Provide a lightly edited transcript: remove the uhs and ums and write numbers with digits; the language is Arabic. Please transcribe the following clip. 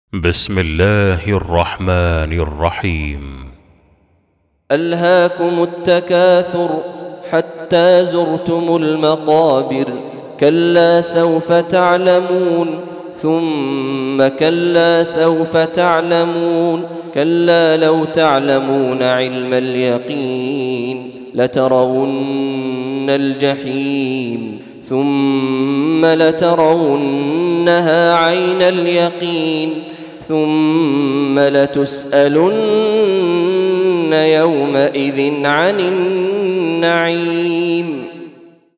بسم الله الرحمن الرحيم. ألهاكم التكاثر حتى زرتم المقابر، كلا سوف تعلمون ثم كلا سوف تعلمون، كلا لو تعلمون علم اليقين لترون الجحيم ثم لترونها عين اليقين ثم لتسألن يومئذ عن النعيم.